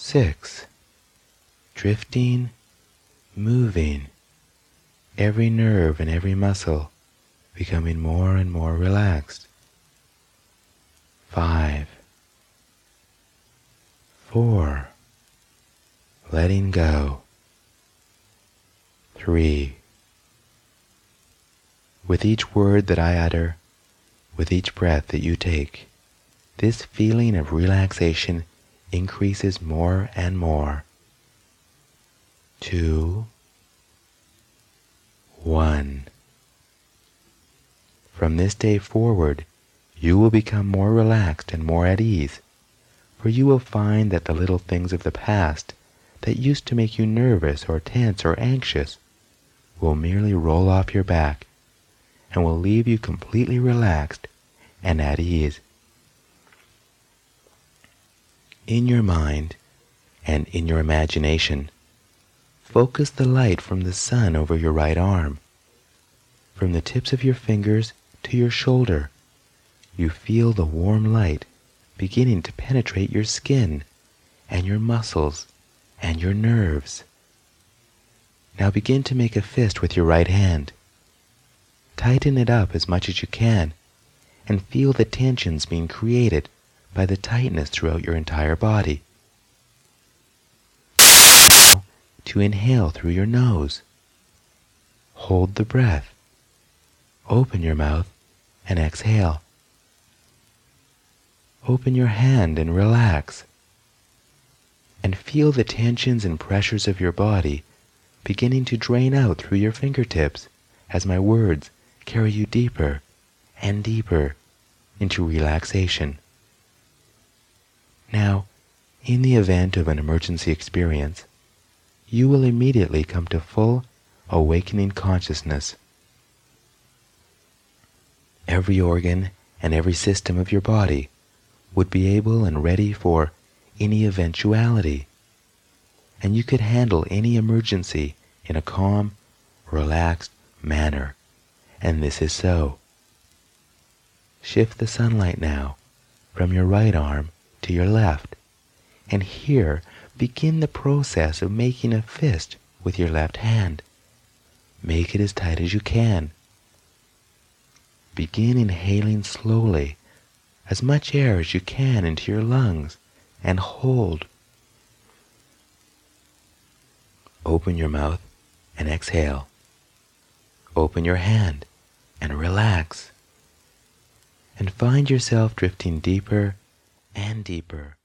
6. Drifting, moving, every nerve and every muscle becoming more and more relaxed. 5. 4. Letting go. 3. With each word that I utter, with each breath that you take, this feeling of relaxation increases more and more. 2. 1. From this day forward, you will become more relaxed and more at ease, for you will find that the little things of the past that used to make you nervous or tense or anxious will merely roll off your back and will leave you completely relaxed and at ease. In your mind and in your imagination, focus the light from the sun over your right arm. From the tips of your fingers to your shoulder, you feel the warm light beginning to penetrate your skin and your muscles and your nerves. Now begin to make a fist with your right hand. Tighten it up as much as you can and feel the tensions being created by the tightness throughout your entire body. Now, to inhale through your nose. Hold the breath. Open your mouth and exhale. Open your hand and relax. And feel the tensions and pressures of your body beginning to drain out through your fingertips as my words carry you deeper and deeper into relaxation. Now, in the event of an emergency experience, you will immediately come to full awakening consciousness. Every organ and every system of your body would be able and ready for any eventuality, and you could handle any emergency in a calm, relaxed manner, and this is so. Shift the sunlight now from your right arm to your left, and here begin the process of making a fist with your left hand. Make it as tight as you can. Begin inhaling slowly as much air as you can into your lungs and hold. Open your mouth and exhale. Open your hand and relax. And find yourself drifting deeper and deeper